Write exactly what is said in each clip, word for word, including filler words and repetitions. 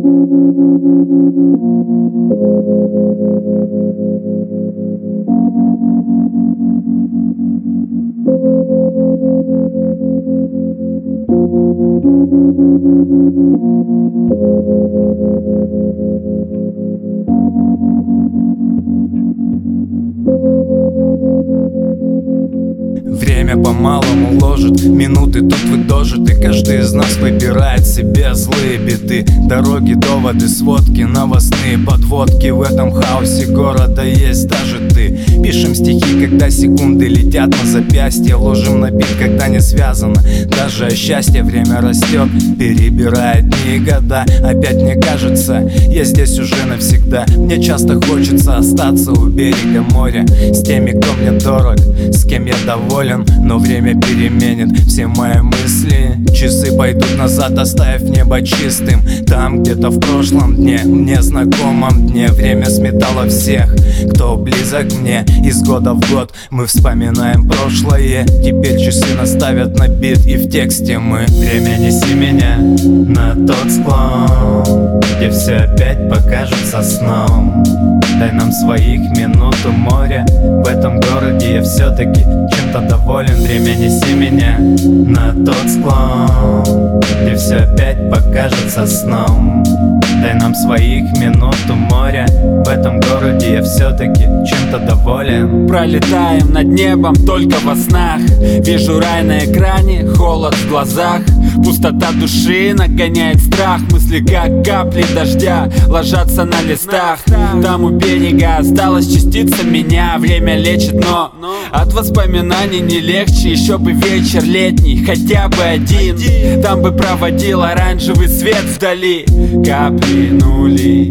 Время по-малому ложит, минуты тут выдожит, и каждый из нас выбирает себе злые биты. Дороги, доводы, сводки, новостные подводки. В этом хаосе города есть даже ты. Пишем стихи, когда секунды летят на запястье. Ложим на бит, когда не связано даже о счастье. Время растет, перебирает дни и года. Опять мне кажется, я здесь уже навсегда. Мне часто хочется остаться у берега моря, с теми, кто мне дорог, с кем я доволен. Но время переменит все мои мысли. Часы пойдут назад, оставив небо чистым. Там где-то в прошлом дне, мне знакомом дне, время сметало всех, кто близок мне. Из года в год мы вспоминаем прошлое. Теперь часы наставят на бит, и в тексте мы: время, неси меня на тот склон, где все опять покажется сном. Дай нам своих минут у моря. В этом городе я все-таки чем-то доволен. Время, неси меня на тот склон, где все опять покажется сном. Дай нам своих минут у моря. В этом городе я все-таки чем-то доволен. Пролетаем над небом только во снах. Вижу рай на экране, холод в глазах. Пустота души нагоняет страх. Мысли как капли дождя ложатся на листах. Там у берега осталась частица меня. Время лечит, но от воспоминаний не легче. Еще бы вечер летний, хотя бы один. Там бы проводил оранжевый свет вдали. Капли, нули,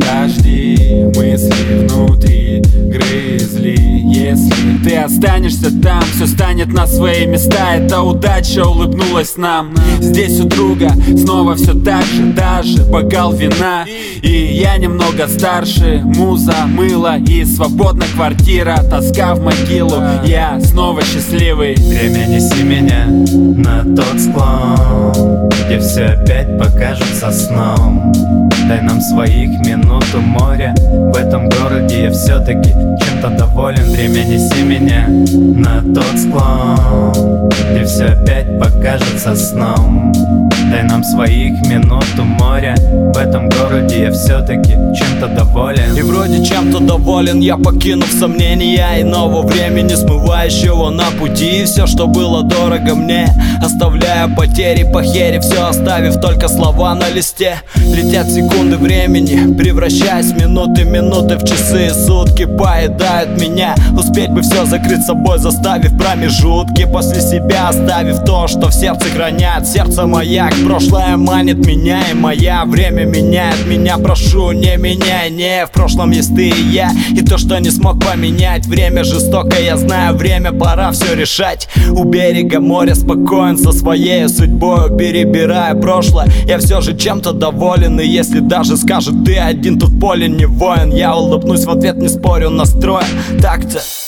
дожди, мысли внутри грызли. Если ты останешься там, все станет на свои места. Эта удача улыбнулась нам. Здесь у друга снова все так же, даже бокал вина. И я немного старше, муза, мыло и свободна квартира. Тоска в могилу, я снова счастливый. Время, неси меня на тот склон, где все опять покажется сном. Дай нам своих минут у моря. В этом городе я все-таки чем-то доволен. Время, неси меня на тот склон, где все опять покажется сном. Дай нам своих минут у моря. В этом городе я все-таки чем-то доволен. И вроде чем-то доволен я, покинув сомнения иного времени, смывающего на пути все, что было дорого мне, оставляя потери, похери, все оставив только слова на листе. Летят секунды времени, превращаясь в минуты, минуты в часы, сутки поедают меня. Успеть бы все закрыть собой, заставив промежутки после себя, оставив то, что в сердце хранят. Сердце маяк, прошлое манит меня, и моя время меняет меня. Прошу, не меняй, не, в прошлом есть ты и я, и то, что не смог поменять. Время жестоко, я знаю, время, пора все решать. У берега моря спокоен со своей судьбой, перебирая прошлое, я все же чем-то доволен. И если даже скажет ты один тут в поле не воин, я улыбнусь в ответ, не спорю, настроен так-то.